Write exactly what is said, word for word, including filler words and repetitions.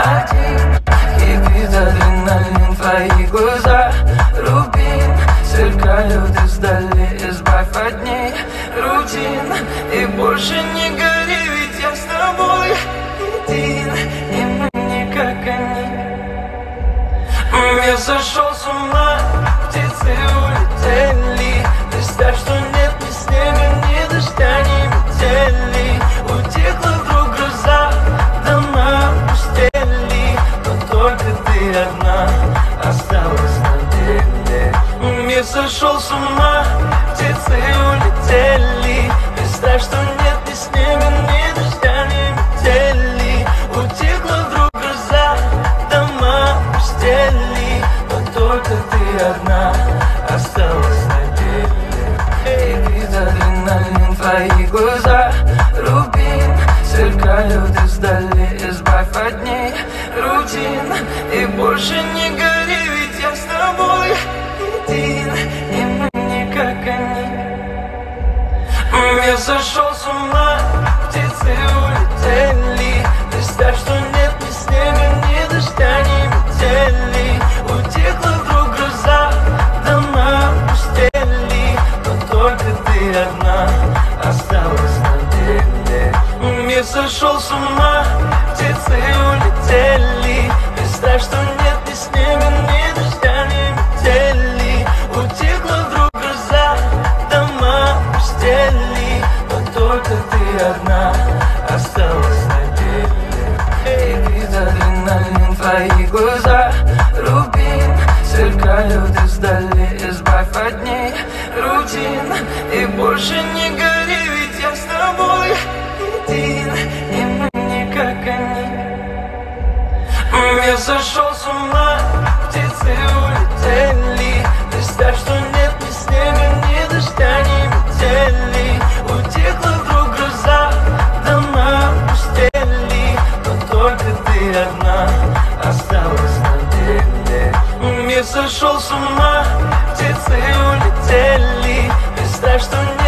один. Кипит адреналин, твои глаза рубин, сверкают издали, избавь от ней рутин. И больше не гори, ведь я с тобой един, и мы не как они. Я сошел с ума, птицы улетели. Представь, что нет ни снега, ни дождя, ни метели. Утихла вдруг гроза, дома пустели, но только ты одна осталась на деле. Я сошел с ума, птицы улетели. Представь, что нет ни снега, ни дождя, ни метели. Утихла вдруг гроза, дома пустели, но только ты одна осталась на деле. Кипит адреналин, твои глаза рубин, сверкают издали, избавь от ней рутин. И больше не гори, ведь я с тобой един, и мы не как они. Я сошел с ума, птицы улетели. Представь, что нет ни снега, ни дождя, ни метели. Утихла вдруг гроза, дома пустели, но только ты одна осталась на деле. Я сошел с ума, птицы улетели. Представь, что нет ни снега, ни дождя, ни метели. Утихла вдруг гроза, дома пустели, но только ты одна осталась на деле. Кипит адреналин, твои глаза рубин, сверкают издали, избавь от ней рутин. И больше не гори, ведь я с тобой един, и мы не как они. Я сошел с ума, птицы улетели. Представь, что нет ни снега, ни дождя, ни метели. Утихла вдруг гроза, дома пустели, но только ты одна осталась на деле. Я сошел с ума, птицы улетели. Представь, что